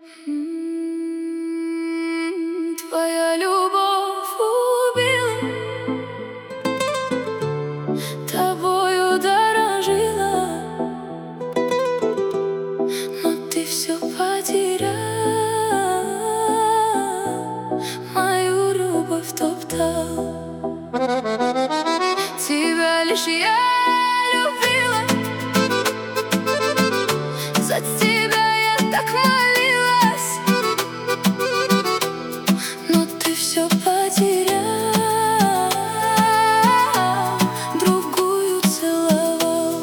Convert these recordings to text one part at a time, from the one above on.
Твоя любовь убила, тобою дорожила, но ты все потерял, мою любовь топтал. Тебя лишь я любила, за тебя я так молилась, но ты все потерял, другую целовал.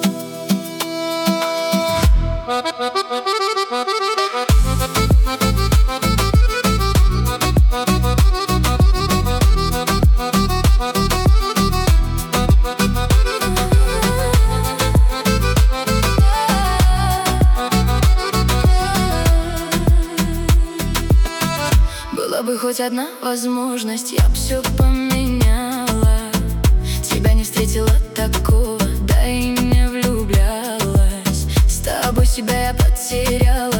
Была бы хоть одна возможность, я б все поменяла. Тебя не встретила такого, да и не влюблялась. С тобой себя я потеряла.